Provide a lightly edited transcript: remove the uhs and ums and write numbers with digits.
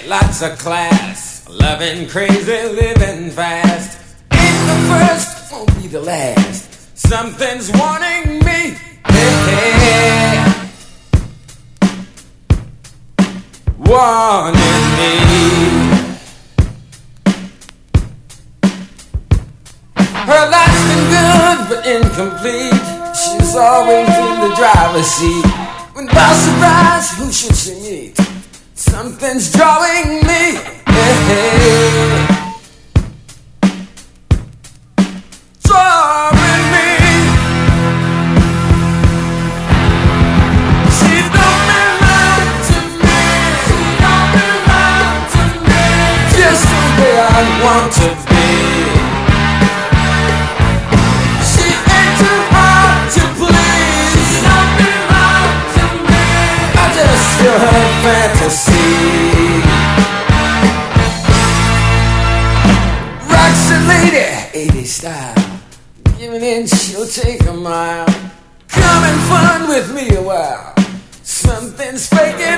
lots of class, loving crazy, living fast. Ain't the first, won't be the last. Something's warning me. Hey, hey. Warning me. Her life's been good but incomplete. She's always in the driver's seat. When by surprise, who should she meet? Something's drawing me. Hey, hey. Drawing me. She don't belong to me. She don't belong to me. Just the way I want to be. She ain't too hard to please. She don't belong to me. I just feel her fantasy. Rocks a lady, 80s style. Giving in, she'll take a mile. Come and fun with me a while. Something's faking.